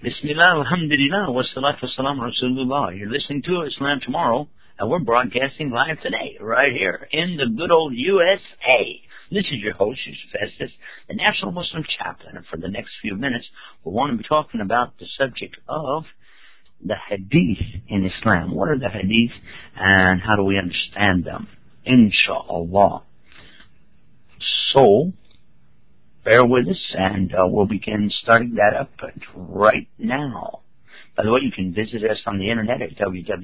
Bismillah, alhamdulillah, wassalatu wassalamu rasulullah. You're listening to Islam Tomorrow, and we're broadcasting live today, right here in the good old USA. This is your host, Yusuf Estes, the National Muslim Chaplain, and for the next few minutes, we want to be talking about the subject of the hadith in Islam. What are the hadith, and how do we understand them? Inshallah. So, bear with us, and we'll begin starting that up right now. By the way, you can visit us on the internet at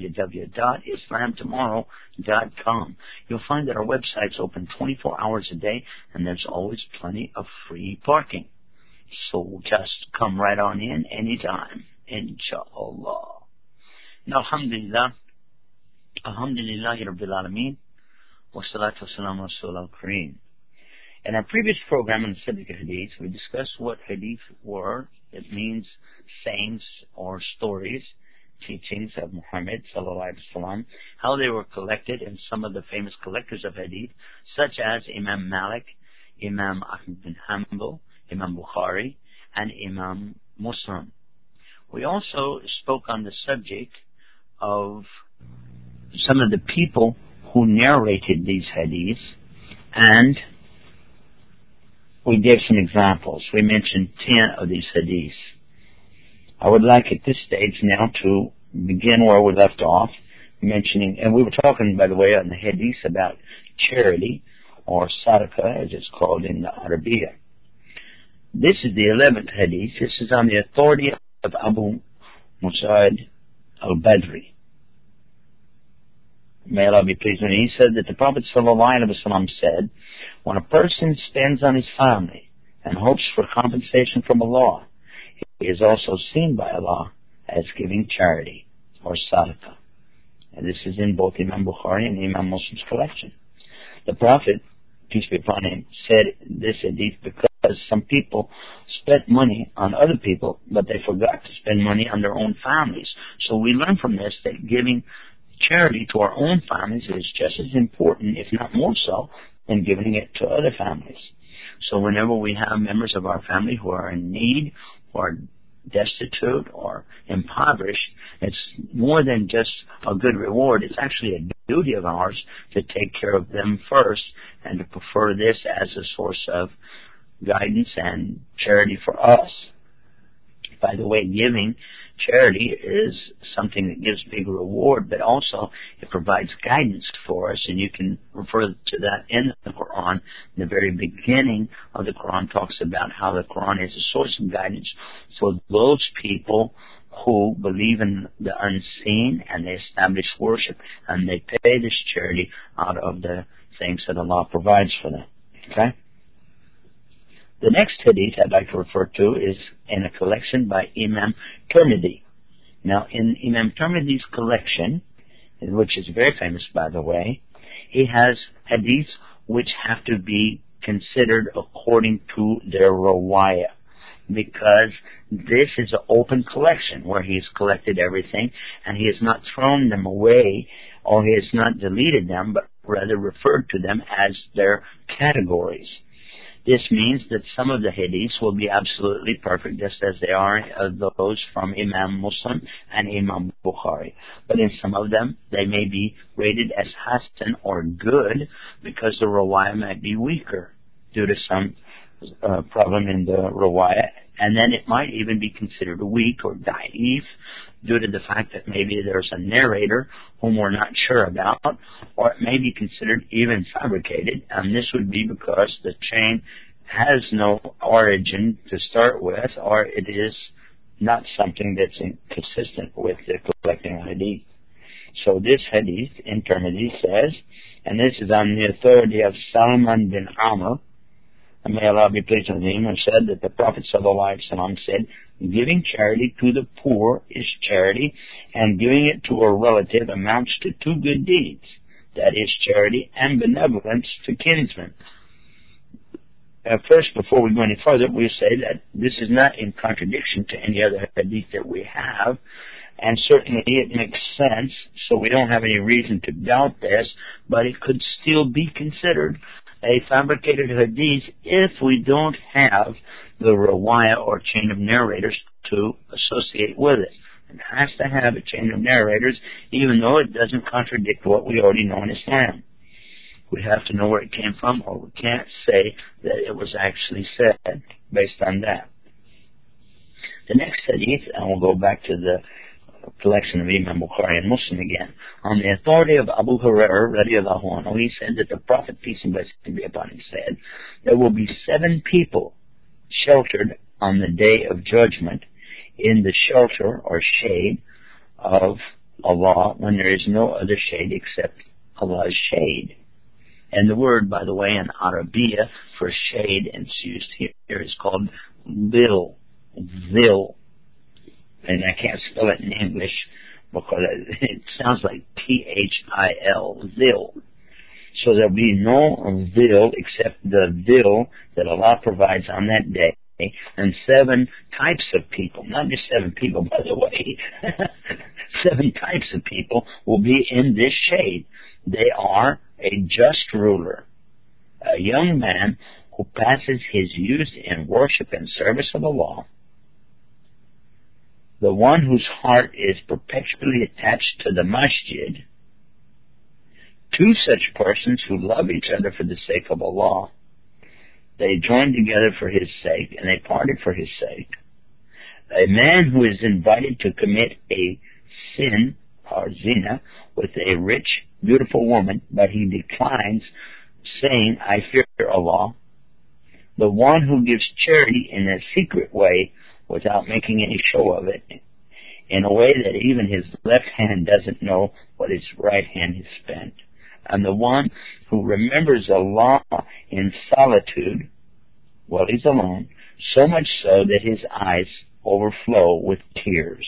www.islamtomorrow.com. You'll find that our website's open 24 hours a day, and there's always plenty of free parking. So just come right on in anytime, inshallah. Now, alhamdulillah, alhamdulillahi rabbil alameen, wa salatu wa salam wa rasul al-kareem. In our previous program on the subject of hadith, we discussed what hadith were. It means sayings or stories, teachings of Muhammad sallallahu alaihi wasallam, how they were collected, and some of the famous collectors of hadith, such as Imam Malik, Imam Ahmad bin Hanbal, Imam Bukhari, and Imam Muslim. We also spoke on the subject of some of the people who narrated these hadiths, and we gave some examples. We mentioned 10 of these hadiths. I would like at this stage now to begin where we left off, mentioning, and we were talking, by the way, on the hadith about charity, or sadaqah, as it's called in the Arabiya. This is the 11th hadith. This is on the authority of Abu Musaid al-Badri. May Allah be pleased with him. He said that the Prophet ﷺ said, when a person spends on his family and hopes for compensation from Allah, he is also seen by Allah as giving charity or sadaqah. And this is in both Imam Bukhari and Imam Muslim's collection. The Prophet, peace be upon him, said this hadith because some people spent money on other people, but they forgot to spend money on their own families. So we learn from this that giving charity to our own families is just as important, if not more so, than giving it to other families. So whenever we have members of our family who are in need, or destitute, or impoverished, it's more than just a good reward. It's actually a duty of ours to take care of them first, and to prefer this as a source of guidance and charity for us. By the way, giving charity is something that gives big reward, but also it provides guidance for us, and you can refer to that in the Quran. In the very beginning of the Quran talks about how the Quran is a source of guidance for those people who believe in the unseen, and they establish worship, and they pay this charity out of the things that Allah provides for them. Okay? The next hadith I'd like to refer to is in a collection by Imam Tirmidhi. Now, in Imam Tirmidhi's collection, which is very famous, by the way, he has hadiths which have to be considered according to their riwayah, because this is an open collection where he has collected everything, and he has not thrown them away, or he has not deleted them, but rather referred to them as their categories. This means that some of the hadiths will be absolutely perfect, just as they are those from Imam Muslim and Imam Bukhari. But in some of them, they may be rated as hasan or good, because the riwayah might be weaker due to some problem in the riwayah. And then it might even be considered weak or da'if, due to the fact that maybe there's a narrator whom we're not sure about, or it may be considered even fabricated, and this would be because the chain has no origin to start with, or it is not something that's consistent with the collecting hadith. So this hadith in Tirmidhi says, and this is on the authority of Salman bin Amr, and may Allah be pleased with him, and said that the Prophet ﷺ said, giving charity to the poor is charity, and giving it to a relative amounts to two good deeds. That is charity and benevolence to kinsmen. First, before we go any further, we say that this is not in contradiction to any other hadith that we have, and certainly it makes sense, so we don't have any reason to doubt this, but it could still be considered a fabricated hadith if we don't have the riwayah or chain of narrators to associate associate with it. It has to have a chain of narrators, even though it doesn't contradict what we already know in Islam. We have to know where it came from, or we can't say that it was actually said based on that. The next hadith, and we'll go back to the collection of Imam Bukhari and Muslim again. On the authority of Abu Hurairah, radiallahu anhu, he said that the Prophet, peace and blessings be upon him, said, there will be 7 people sheltered on the day of judgment in the shelter or shade of Allah when there is no other shade except Allah's shade. And the word, by the way, in Arabiya for shade, and it's used here, is called zil. Zil. And I can't spell it in English because it sounds like P-H-I-L, zil. So there'll be no zil except the zil that Allah provides on that day. And 7 types of people, not just 7 people, by the way, 7 types of people will be in this shade. They are a just ruler, a young man who passes his youth in worship and service of Allah, the one whose heart is perpetually attached to the masjid, 2 such persons who love each other for the sake of Allah. They joined together for His sake, and they parted for His sake. A man who is invited to commit a sin, or zina, with a rich, beautiful woman, but he declines, saying, I fear Allah. The one who gives charity in a secret way, without making any show of it, in a way that even his left hand doesn't know what his right hand has spent. And the one who remembers Allah in solitude while he's alone, so much so that his eyes overflow with tears.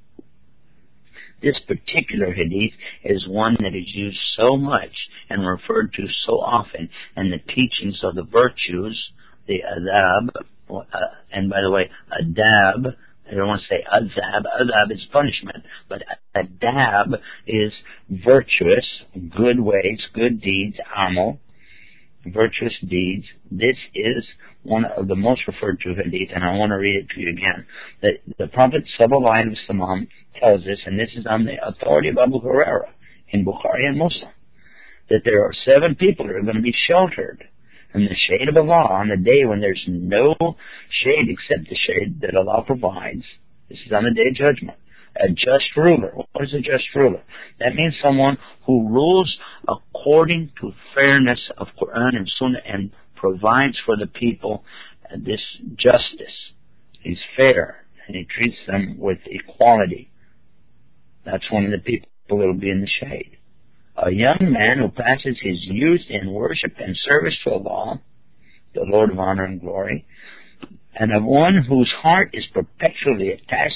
This particular hadith is one that is used so much and referred to so often in the teachings of the virtues, the adab, and by the way, adab, I don't want to say azab. Azab is punishment, but adab is virtuous, good ways, good deeds, amal, virtuous deeds. This is one of the most referred to hadith, and I want to read it to you again. The Prophet sallallahu alaihi wasallam tells us, and this is on the authority of Abu Hurairah in Bukhari and Muslim, that there are 7 people that are going to be sheltered in the shade of Allah on the day when there's no shade except the shade that Allah provides. This is on the day of judgment. A just ruler. What is a just ruler? That means someone who rules according to fairness of Quran and Sunnah and provides for the people this justice. He's fair and he treats them with equality. That's one of the people that will be in the shade. A young man who passes his youth in worship and service to Allah, the Lord of honor and glory, and of one whose heart is perpetually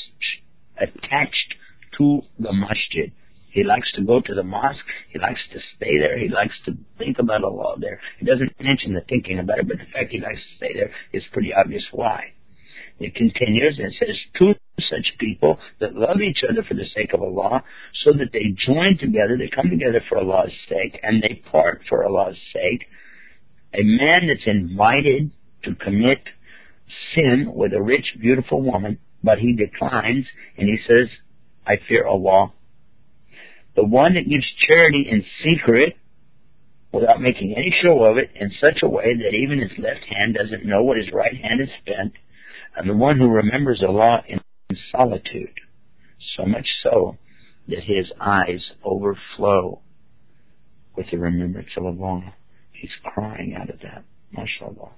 attached to the masjid. He likes to go to the mosque, he likes to stay there, he likes to think about Allah there. He doesn't mention the thinking about it, but the fact he likes to stay there is pretty obvious why. It continues and says, 2 such people that love each other for the sake of Allah, so that they join together, they come together for Allah's sake, and they part for Allah's sake. A man that's invited to commit sin with a rich, beautiful woman, but he declines, and he says, I fear Allah. The one that gives charity in secret, without making any show of it, in such a way that even his left hand doesn't know what his right hand has spent, and the one who remembers Allah in solitude, so much so that his eyes overflow with the remembrance of Allah. He's crying out of that. MashaAllah.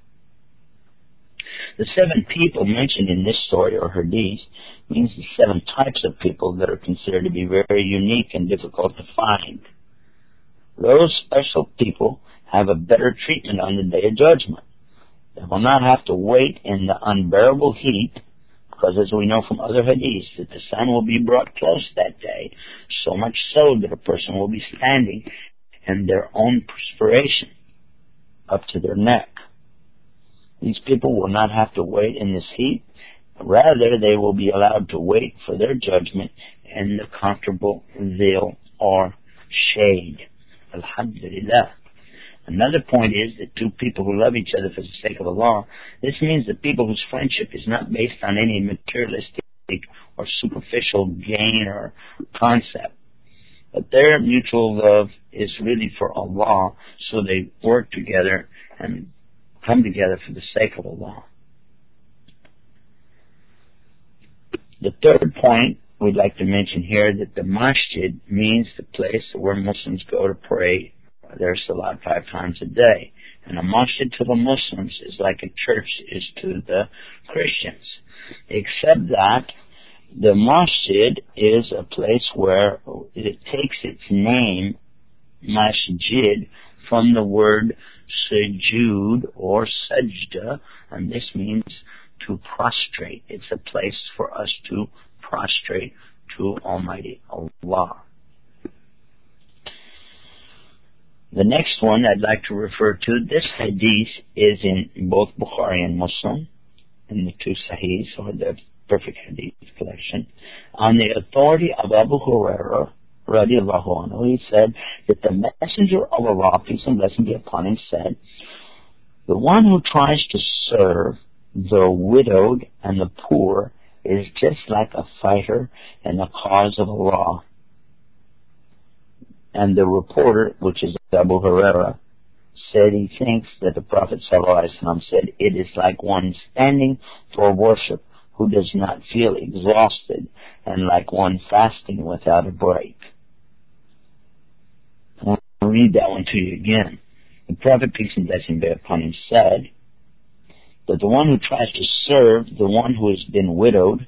The 7 people mentioned in this story or hadith means the 7 types of people that are considered to be very unique and difficult to find. Those special people have a better treatment on the day of judgment. They will not have to wait in the unbearable heat, because as we know from other hadiths, that the sun will be brought close that day, so much so that a person will be standing in their own perspiration up to their neck. These people will not have to wait in this heat. Rather, they will be allowed to wait for their judgment in the comfortable zil or shade. Alhamdulillah. Another point is that 2 people who love each other for the sake of Allah, this means that people whose friendship is not based on any materialistic or superficial financial gain or concept. But their mutual love is really for Allah, so they work together and come together for the sake of Allah. The third point we'd like to mention here, that the masjid means the place where Muslims go to pray their salat 5 times a day. And a masjid to the Muslims is like a church is to the Christians. Except that the masjid is a place where it takes its name, masjid, from the word sujud or sajda, and this means to prostrate. It's a place for us to prostrate to Almighty Allah. The next one I'd like to refer to, this hadith is in both Bukhari and Muslim, in the 2 Sahihs, or the perfect hadith collection. On the authority of Abu Hurairah, radiallahu anhu, he said that the Messenger of Allah, peace and blessing be upon him, said, the one who tries to serve the widowed and the poor is just like a fighter in the cause of Allah. And the reporter, which is Abu Hurairah, said he thinks that the Prophet ﷺ said, it is like one standing for worship who does not feel exhausted, and like one fasting without a break. I'll read that one to you again. The Prophet, peace and blessing be upon him, said that the one who tries to serve the one who has been widowed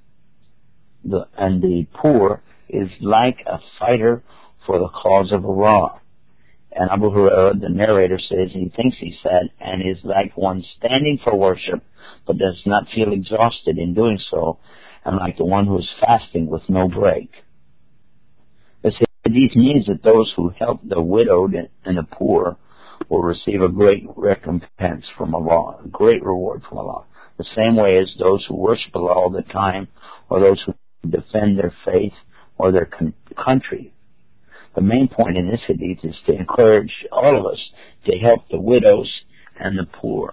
and the poor is like a fighter for the cause of Allah. And Abu Hurairah, the narrator, says he thinks he said, and is like one standing for worship, but does not feel exhausted in doing so, and like the one who is fasting with no break. This means that those who help the widowed and the poor will receive a great recompense from Allah, a great reward from Allah. The same way as those who worship Allah all the time, or those who defend their faith or their country. The main point in this hadith is to encourage all of us to help the widows and the poor.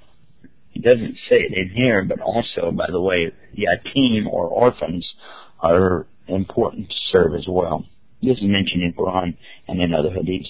He doesn't say it in here, but also, by the way, yatim or orphans are important to serve as well. This is mentioned in Quran and in other hadiths.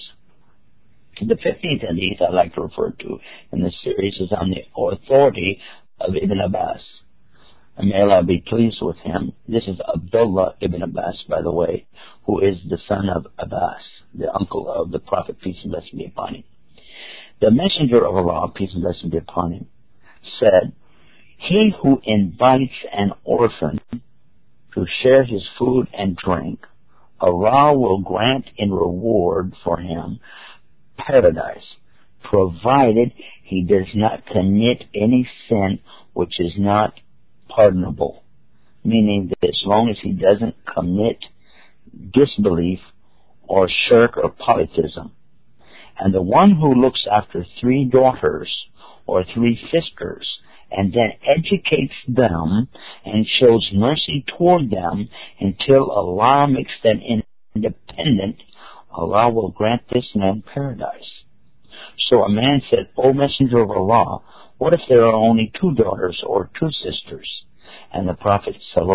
The 15th hadith I'd like to refer to in this series is on the authority of Ibn Abbas. And may Allah be pleased with him. This is Abdullah ibn Abbas, by the way, who is the son of Abbas, the uncle of the Prophet, peace and blessing be upon him. The Messenger of Allah, peace and blessing be upon him, said, he who invites an orphan to share his food and drink, Allah will grant in reward for him paradise, provided he does not commit any sin which is not pardonable, meaning that as long as he doesn't commit disbelief or shirk or polytheism. And the one who looks after 3 daughters or 3 sisters and then educates them and shows mercy toward them until Allah makes them independent, Allah will grant this man paradise. So a man said, O Messenger of Allah, what if there are only 2 daughters or 2 sisters? And the Prophet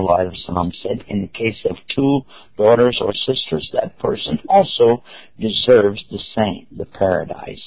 ﷺ said, in the case of 2 daughters or sisters, that person also deserves the same, the paradise.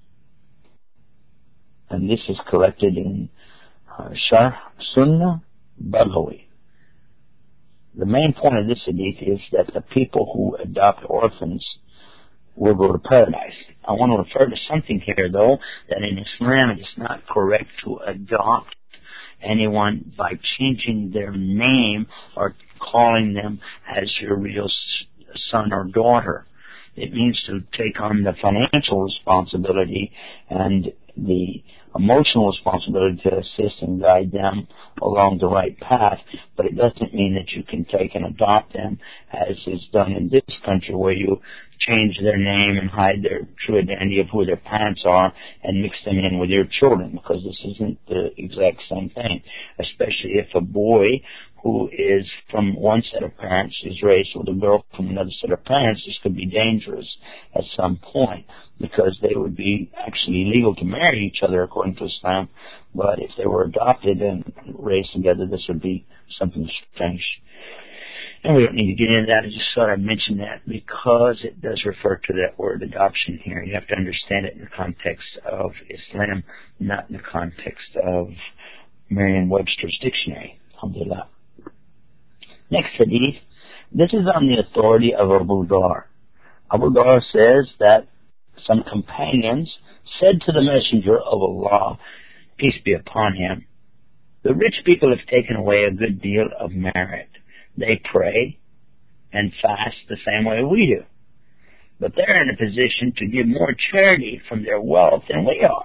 And this is collected in Sharh Sunnah Baghawi. The main point of this hadith is that the people who adopt orphans will go to paradise. I want to refer to something here, though, that in Islam it is not correct to adopt anyone by changing their name or calling them as your real son or daughter. It means to take on the financial responsibility and the emotional responsibility to assist and guide them along the right path, but it doesn't mean that you can take and adopt them as is done in this country, where you change their name and hide their true identity of who their parents are and mix them in with your children, because this isn't the exact same thing, especially if a boy who is from one set of parents is raised with a girl from another set of parents. This could be dangerous at some point, because they would be actually legal to marry each other according to Islam, but if they were adopted and raised together, this would be something strange. And we don't need to get into that. I just thought I'd mention that because it does refer to that word adoption here. You have to understand it in the context of Islam, not in the context of Merriam-Webster's dictionary. Alhamdulillah. Next hadith. This is on the authority of Abu Dhar. Abu Dhar says that some companions said to the Messenger of Allah, peace be upon him, the rich people have taken away a good deal of merit. They pray and fast the same way we do. But they're in a position to give more charity from their wealth than we are.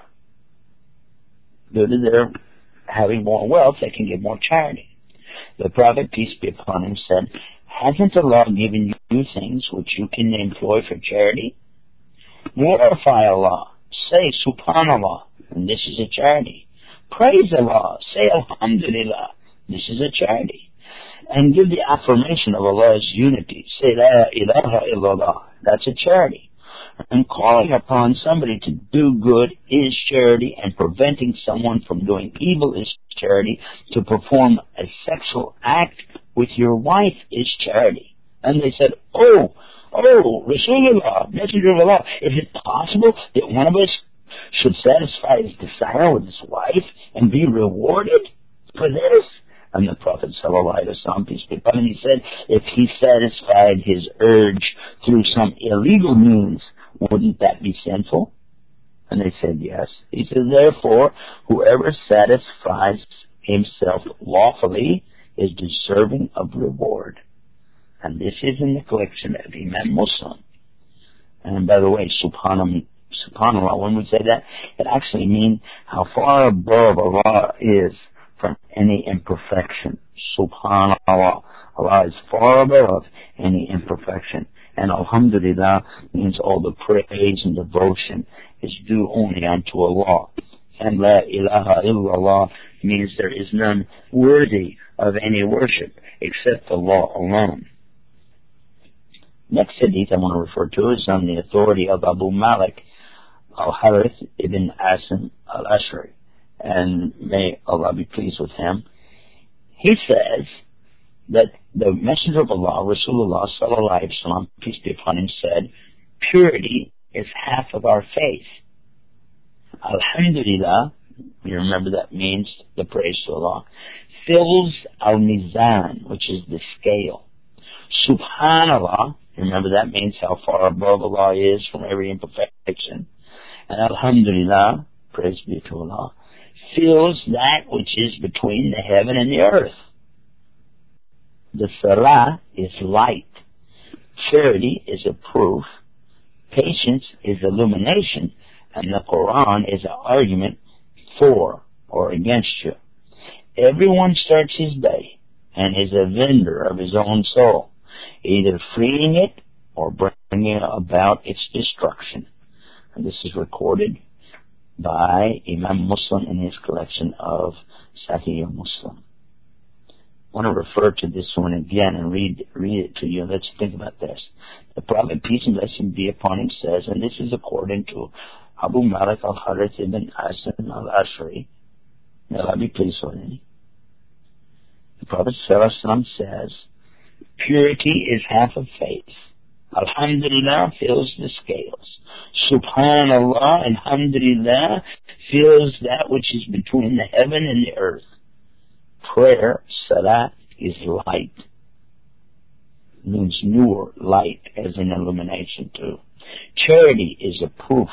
Due to their having more wealth, they can give more charity. The Prophet, peace be upon him, said, hasn't Allah given you things which you can employ for charity? Glorify Allah. Say Subhanallah, and this is a charity. Praise Allah. Say Alhamdulillah. This is a charity. And give the affirmation of Allah's unity. Say La ilaha illallah. That's a charity. And calling upon somebody to do good is charity, and preventing someone from doing evil is charity. To perform a sexual act with your wife is charity. And they said, Oh, Rasulullah, Messenger of Allah, is it possible that one of us should satisfy his desire with his wife and be rewarded for this? And the Prophet ﷺ, peace be upon him, he said, if he satisfied his urge through some illegal means, wouldn't that be sinful? And they said yes. He said, therefore, whoever satisfies himself lawfully is deserving of reward. And this is in the collection of Imam Muslim. And by the way, subhanallah, when we say that, it actually means how far above Allah is from any imperfection. Subhanallah. Allah is far above any imperfection. And Alhamdulillah means all the praise and devotion is due only unto Allah. And La ilaha illallah means there is none worthy of any worship except Allah alone. Next hadith I want to refer to is on the authority of Abu Malik al-Harith ibn Asim al-Ash'ari, and may Allah be pleased with him. He says that the Messenger of Allah, Rasulullah sallallahu alaihi wasallam, peace be upon him, said, purity is half of our faith. Alhamdulillah, you remember that means the praise to Allah, fills al-mizan, which is the scale. Subhanallah, remember that means how far above Allah is from every imperfection. And Alhamdulillah, praise be to Allah, fills that which is between the heaven and the earth. The salah is light. Charity is a proof. Patience is illumination. And the Quran is an argument for or against you. Everyone starts his day and is a vendor of his own soul, either freeing it or bringing about its destruction. And this is recorded by Imam Muslim in his collection of Sahih Muslim. I want to refer to this one again and read it to you. Let's think about this. The Prophet, peace and blessing be upon him, says, and this is according to Abu Malik al-Harith ibn Asim al-Ash'ari, may Allah be pleased with him. The Prophet ﷺ says, purity is half of faith. Alhamdulillah fills the scales. Subhanallah, Alhamdulillah fills that which is between the heaven and the earth. Prayer, salah, is light. It means nur, light, as in illumination too. Charity is a proof.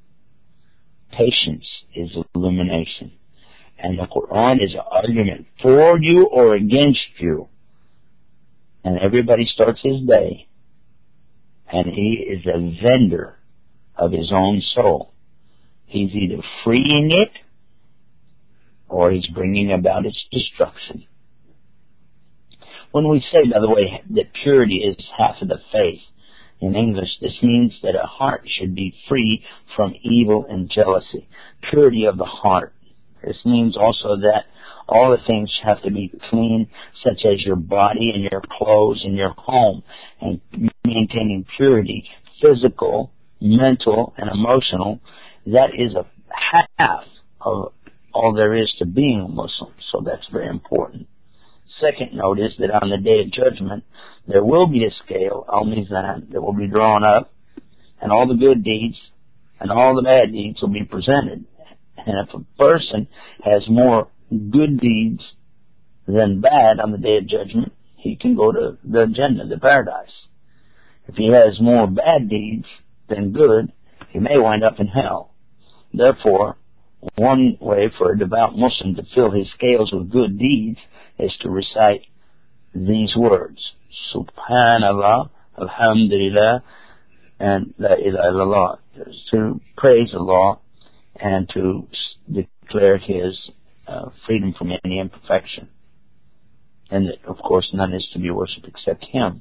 Patience is illumination. And the Quran is an argument for you or against you. And everybody starts his day, and he is a vendor of his own soul. He's either freeing it or he's bringing about its destruction. When we say, by the way, that purity is half of the faith, in English, this means that a heart should be free from evil and jealousy. Purity of the heart. This means also that all the things have to be clean, such as your body and your clothes and your home, and maintaining purity, physical, mental, and emotional. That is a half of all there is to being a Muslim, so that's very important. second note is that on the day of judgment, there will be a scale, al-mizan, that will be drawn up, and all the good deeds and all the bad deeds will be presented. And if a person has more good deeds than bad on the day of judgment, he can go to the Jannah, the paradise. If he has more bad deeds than good, he may wind up in hell. Therefore, one way for a devout Muslim to fill his scales with good deeds is to recite these words: Subhanallah, Alhamdulillah, and La ilaha illallah, to praise Allah and to declare His freedom from any imperfection. And that, of course, none is to be worshipped except Him.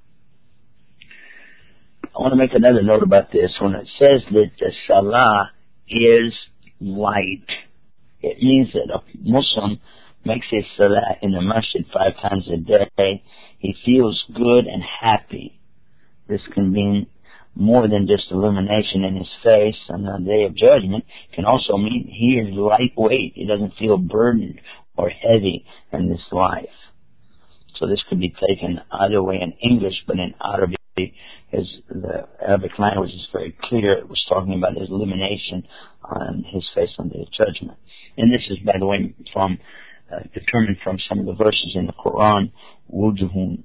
I want to make another note about this. When it says that the Salah is light, it means that a Muslim makes his Salah in the masjid 5 times a day. He feels good and happy. This can mean more than just illumination in his face on the day of judgment. It can also mean he is lightweight. He doesn't feel burdened or heavy in this life. So this could be taken either way in English, but in Arabic, as the Arabic language is very clear, it was talking about his illumination on his face on the day of judgment. And this is, by the way, determined from some of the verses in the Quran. Wujuhun,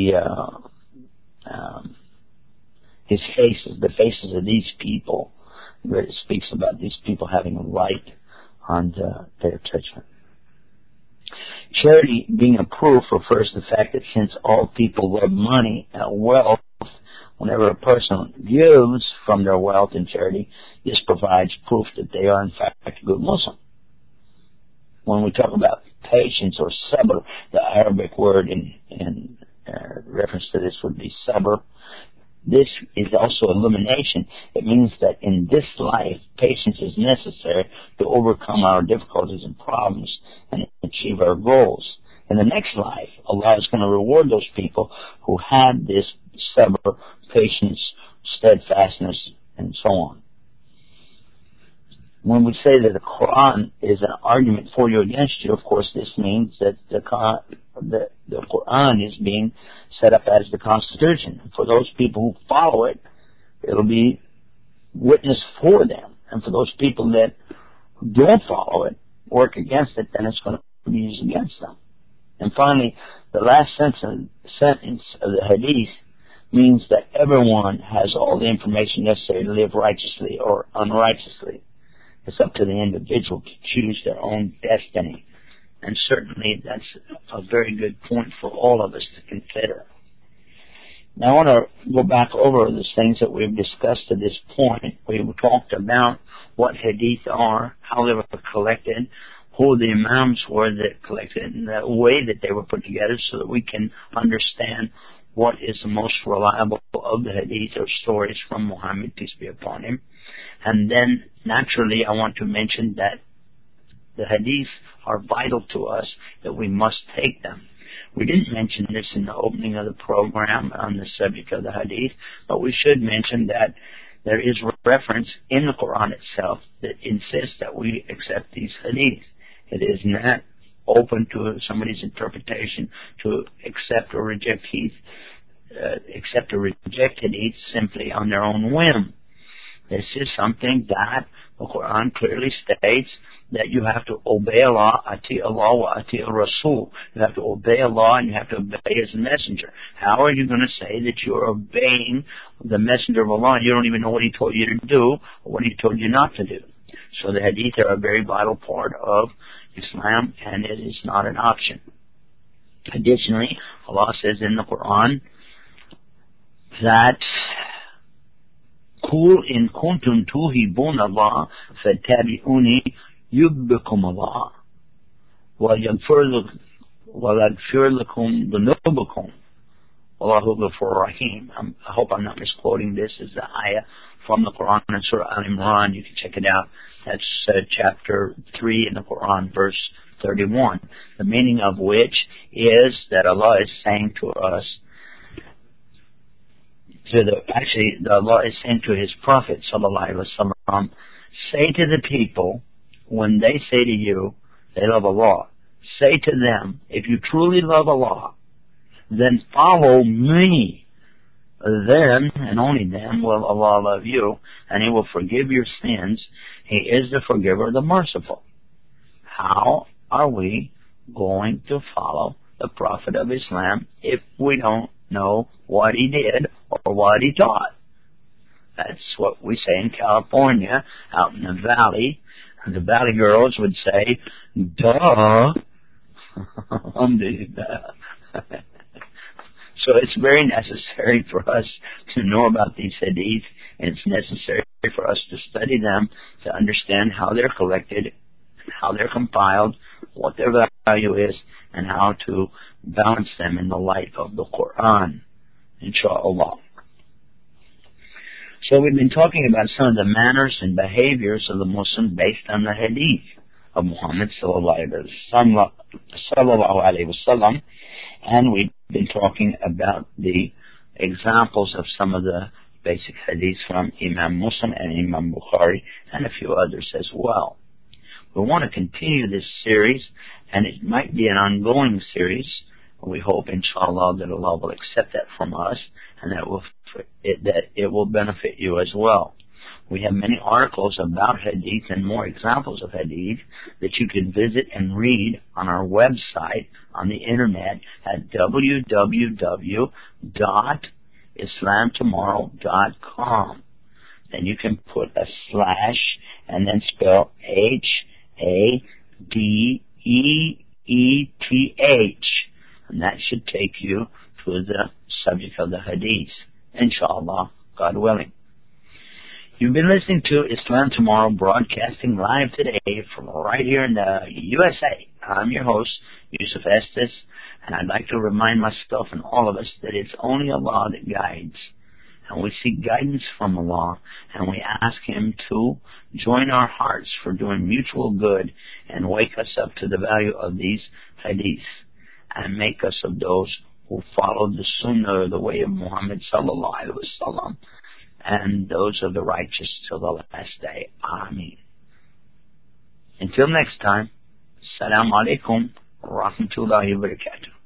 his faces, the faces of these people, where it speaks about these people having a light on the day of judgment. Charity being a proof refers to the fact that since all people love money and wealth, whenever a person gives from their wealth in charity, this provides proof that they are in fact a good Muslim. When we talk about patience or sabr, the Arabic word in reference to this would be sabr. This is also illumination. It means that in this life, patience is necessary to overcome our difficulties and problems and achieve our goals. In the next life, Allah is going to reward those people who had this sabr, patience, steadfastness, and so on. When we say that the Quran is an argument for you against you, of course, this means that the Quran is being set up as the Constitution. For those people who follow it, it'll be witness for them. And for those people that don't follow it, work against it, then it's going to be used against them. And finally, the last sentence of the Hadith means that everyone has all the information necessary to live righteously or unrighteously. It's up to the individual to choose their own destiny. And certainly that's a very good point for all of us to consider. Now I want to go back over the things that we've discussed to this point. We've talked about what hadith are, how they were collected, who the imams were that collected, and the way that they were put together so that we can understand what is the most reliable of the hadith or stories from Muhammad, peace be upon him. And then, naturally, I want to mention that the hadith are vital to us, that we must take them. We didn't mention this in the opening of the program on the subject of the hadith, but we should mention that there is reference in the Quran itself that insists that we accept these hadith. It is not open to somebody's interpretation to accept or reject hadith simply on their own whim. This is something that the Quran clearly states, that you have to obey Allah, ati Allah wa ati Rasul. You have to obey Allah and you have to obey His messenger. How are you going to say that you're obeying the messenger of Allah and you don't even know what he told you to do or what he told you not to do? So the hadith are a very vital part of Islam, and it is not an option. Additionally, Allah says in the Quran that قُلْ إِن كُنْتُمْ تُحِبُّونَ اللَّهَ فَاتَّبِعُونِي يُحْبِبْكُمُ اللَّهُ وَيَغْفِرْ لَكُمْ ذُنُوبَكُمْ وَاللَّهُ غَفُورٌ رَحِيمٌ. I hope I'm not misquoting this. Is the ayah from the Quran in Surah Al-Imran. You can check it out. That's chapter 3 in the Quran, verse 31. The meaning of which is that Allah is saying to us, Allah is saying to His Prophet sallallahu alaihi wasallam, say to the people, when they say to you, they love Allah, say to them, if you truly love Allah, then follow me. Then, and only then, will Allah love you, and He will forgive your sins. He is the forgiver, the merciful. How are we going to follow the Prophet of Islam if we don't know what he did or what he taught? That's what we say in California, out in the valley. The valley girls would say, duh. So it's very necessary for us to know about these hadith, and it's necessary for us to study them to understand how they're collected, how they're compiled, what their value is, and how to balance them in the light of the Quran, inshallah. So we've been talking about some of the manners and behaviors of the Muslim based on the hadith of Muhammad sallallahu alaihi wasallam, and we've been talking about the examples of some of the basic hadiths from Imam Muslim and Imam Bukhari and a few others as well. We want to continue this series, and it might be an ongoing series. We hope, inshallah, that Allah will accept that from us, and that it will benefit you as well. We have many articles about hadith and more examples of hadith that you can visit and read on our website on the internet at www.islamtomorrow.com. Then you can put a slash and then spell HADEETH, and that should take you to the subject of the hadith, inshallah, God willing. You've been listening to Islam Tomorrow, broadcasting live today from right here in the USA. I'm your host, Yusuf Estes, and I'd like to remind myself and all of us that it's only Allah that guides. And we seek guidance from Allah, and we ask Him to join our hearts for doing mutual good and wake us up to the value of these hadiths and make us of those who follow the sunnah, or the way of Muhammad sallallahu alaihi wasallam, and those of the righteous till the last day. Ameen. Until next time, Assalamu alaikum wa rahmatullahi wa barakatuh.